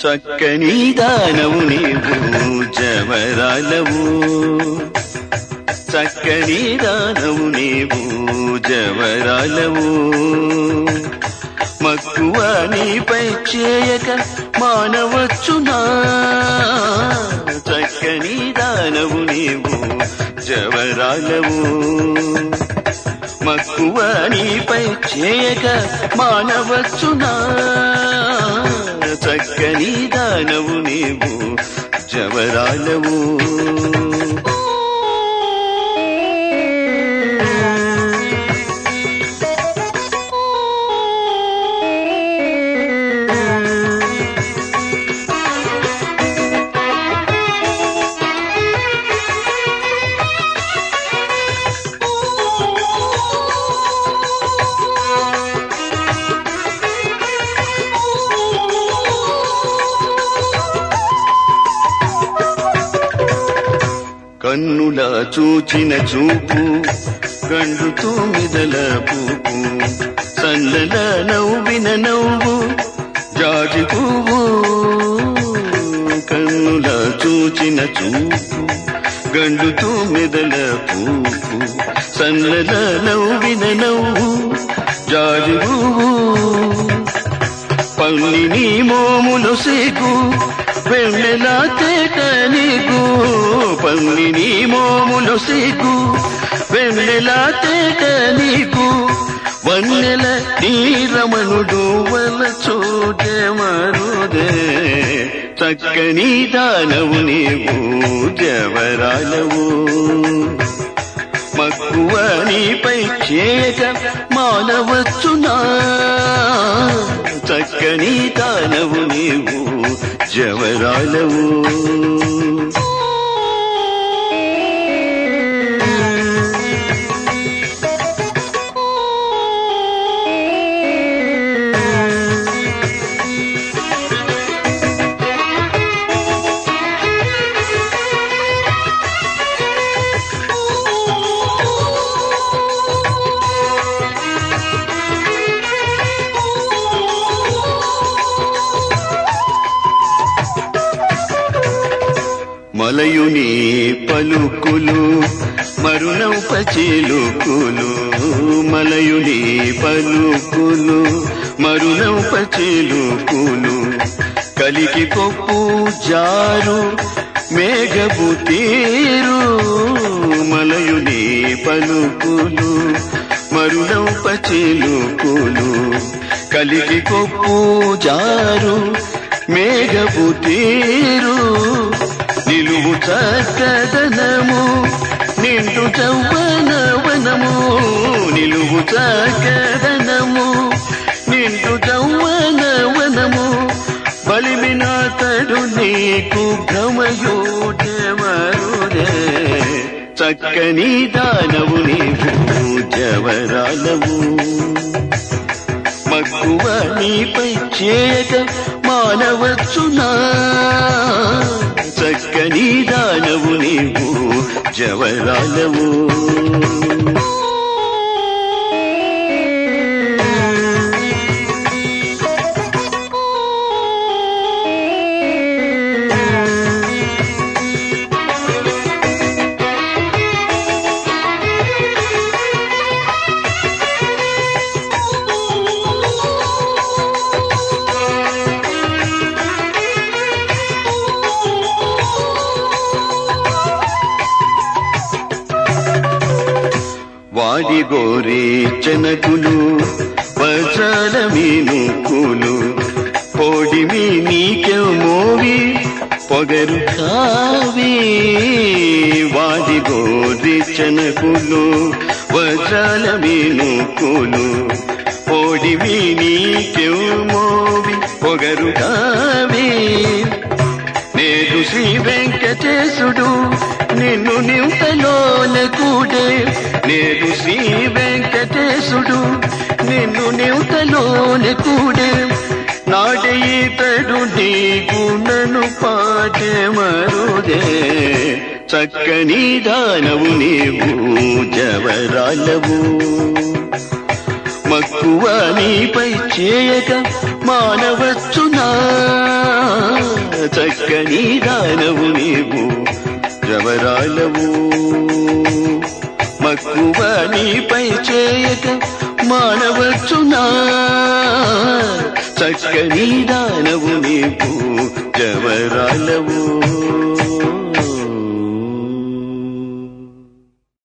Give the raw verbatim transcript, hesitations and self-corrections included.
చక్కని దానవు నీవు జవరాలవు, చక్కని దానవు నీవు జవరాలవు. మక్కువ నీపై చేయక మానవచ్చునా, చక్కని దానవు నీవు జవరాలవు. మక్కువ నీపై చేయక మానవచ్చునా, చక్కని దానవు నీవు జవరాలవు. కన్నులా చూచిన చూపు గండు తూమిదల పూపు, సందల నవ్విన నవ్వు జాజి పువ్వు. కన్నులా చూచిన చూపు గండు తూమిదల పూపు, సందల నవ్విన నవ్వు జాజి పువ్వు. పల్లి నీ మోములు సిగ్గు వెన్నెలా తేట నీకు, పల్లి నీ మోములు సిగ్గు వెన్నెలా తేట నీకు. వన్నెల నీరమణుడు వల చోటే మరుదే, చక్కని దానవు నీవు జవరాలవు. మక్కువ నీపై చేయక మానవచ్చునా, చక్కని దానవు నీవు జవరాలవు. మలయుని పలుకులు మరునౌప చిలుకులు, మలయుని పలుకులు మరునౌప చిలుకులు. కలికి కొప్పు జారు మేఘపు తీరు, మలయుని పలుకులు మరునౌప చిలుకులు. కలికి కొప్పు జారు మేఘపు తీరు. నిలువు చక్కదనము నిండు చౌవన వనము, నిలువు చక్కదనము నిండు చౌవన వనము. బలిమినాతడు నీకు భ్రమయోటే మరుదే, చక్కని దానవు నీవు జవరాలవు. మక్కువ నీపై చేయక మానవచ్చునా, చక్కని దానవు నీవు జవరాలవు. వాడి గోరే చెనకులు వజ్రాల మీనుకులు, పొడిమి నీకె మోవి పొగరు కావి. వాడి గోరే చెనకులు వజ్రాల మీనుకులు, పొడిమి నీకె మోవి పొగరు కావి. నేడు శ్రీ వెంకటేశుడు నిన్ను నింతలోన కూడే, నేడు శ్రీ వెంకటేశుడు నిన్ను నింతలోన కూడే. నాడే ఇతడు నీకు నన్ను పాటే మరుదే, చక్కని దానవు నీవు జవరాలవు. మక్కువ నీపై చేయక మానవచ్చునా చక్కని దానవు నీవు జవరాలవు మక్కువ నీపై చేయక మానవచ్చునా చక్కని దానవు నీవు జవరాలవు